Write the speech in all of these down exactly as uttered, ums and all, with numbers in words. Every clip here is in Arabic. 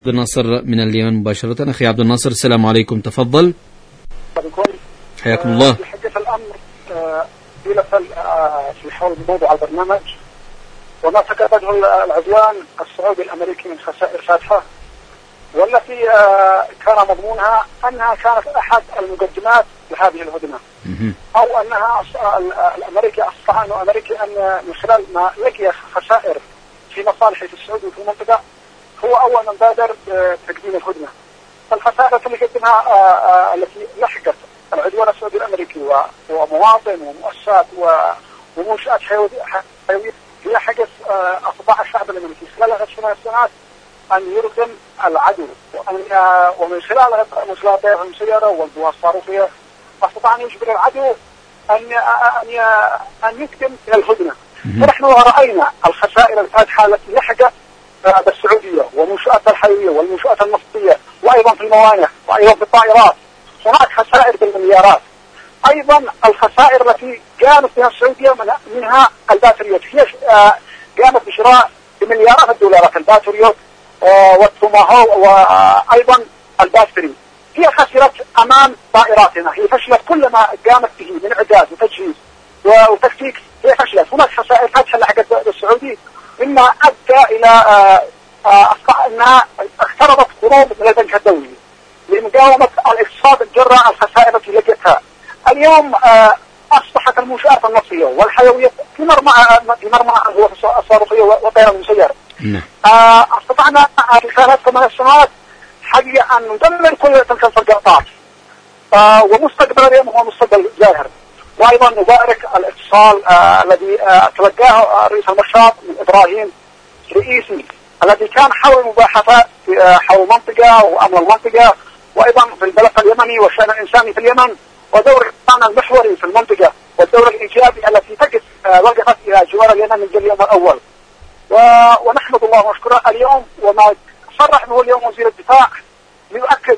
عبد الناصر من اليمن مباشرة. أخي عبد الناصر السلام عليكم، تفضل. حياكم الله. حقيقة الأمر طيلة في حول موضوع البرنامج وما ارتكبته العدوان السعودي الأمريكي من خسائر فادحة، والتي كان مضمونها أنها كانت أحد المقدمات لهذه الهدنة، أو أنها الأمريكي أصبح أنه أمريكي أن من خلال ما لقي خسائر في مصالحه في السعودية وفي المنطقة هو أول من بادر بتقديم الهدنة. فالخسائر التي قدمها التي لحقت العدوان السعودي الأمريكي ومواطن ومؤسسات ومنشآت حيوية هي حدث أصبح الشعب الأمريكي خلال هذه السنوات أن يردم العدو، ومن خلال مسيرة المسيرة والقوى الصاروخية استطاع أن يجبر العدو أن أن أن يقدم إلى الهدنة. فنحن رأينا الخسائر الفادحة التي لحقت بالسعودية ومنشآتها الحيوية والمنشآت النفطية وأيضا في الموانئ وأيضا في الطائرات، هناك خسائر بالمليارات. أيضا الخسائر التي قامت بها السعودية منها الباتريوت، هي قامت بشراء بمليارات الدولارات الباتريوت والتوماهو وأيضا الباتري. هي خسرت أمام طائراتنا، هي فشلت كل ما قامت به من إعداد وتجهيز وتكتيك، هي فشلت. هناك خسائر فادحة لحقت السعودي مما أدى إلى أصبح أنها اقترضت قروض من البنك الدولي لمقاومة الاقتصاد الجراء الخسائر التي لقيتها. اليوم أصبحت المنشآت النفطية والحيوية في مرمى في مرمى هو الصاروخية والطيران المسير. استطعنا في خلال ثمان سنوات حقيقة أن ندمر كل تلك الفرقاطات، ومستقبل اليوم هو مستقبل زاهر. وأيضا نبارك الاتصال الذي تلقاه رئيس النشاط من إبراهيم رئيسي الذي كان حول المباحثات حول المنطقة وأمن المنطقة، وأيضا في الملف اليمني والشأن الإنساني في اليمن، ودور الإنسان المحوري في المنطقة والدور الإيجابي التي تقف وقفت إلى جوار اليمن من اليوم الأول. ونحمد الله ونشكره اليوم. وما صرح به اليوم وزير الدفاع ليؤكد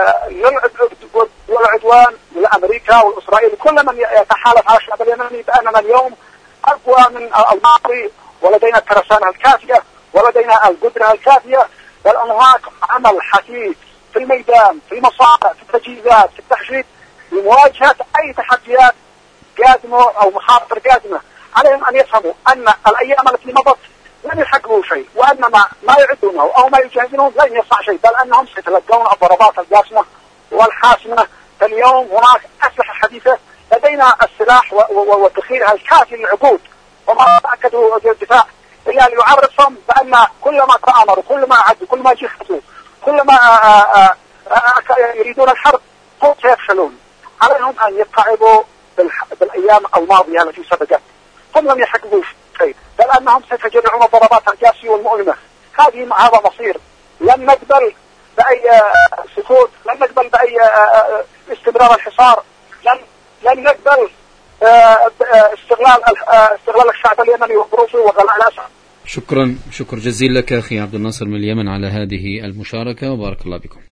للعدوان لأمريكا والإسرائيل كل من يتحالف على الشعب اليمني بأننا اليوم أقوى من الماضي، ولدينا الترسانة الكافية ولدينا القدرة الكافية، بل أن هناك عمل حثيث في الميدان في المصانع في التجهيزات في التحشيد لمواجهة أي تحديات قادمة أو مخاطر قادمة. عليهم أن يفهموا أن الأيام التي مضت لم يحققوا شيء، وأن ما, ما يعدونه أو ما يجهزونه لن يصنع شيء، بل أنهم سيتلقون الضربات الجاسمة والحاسمة. فاليوم هناك أسلحة حديثة، لدينا السلاح والذخيرة الكافي للعقود، وما أكدوا وزير الدفاع إلا ليعرفهم بأن كل ما تآمروا كل ما عدوا كل ما جهزوا كل ما يريدون الحرب هم سيفشلون. عليهم أن يتعبوا بالأيام الماضية التي سبقت، هم لم يحققوا شيء، بل أنهم سيتجرعون الضربات القاسية والمؤلمة. هذه هذا مصير. لن نقبل بأي سكوت، لن نقبل بأي استمرار الحصار، لن لن نقبل استغلال استغلال الشعب اليمني وظروفه وغلاء الأسعار. شكرا شكر جزيل لك أخي عبد الناصر من اليمن على هذه المشاركة، وبارك الله بكم.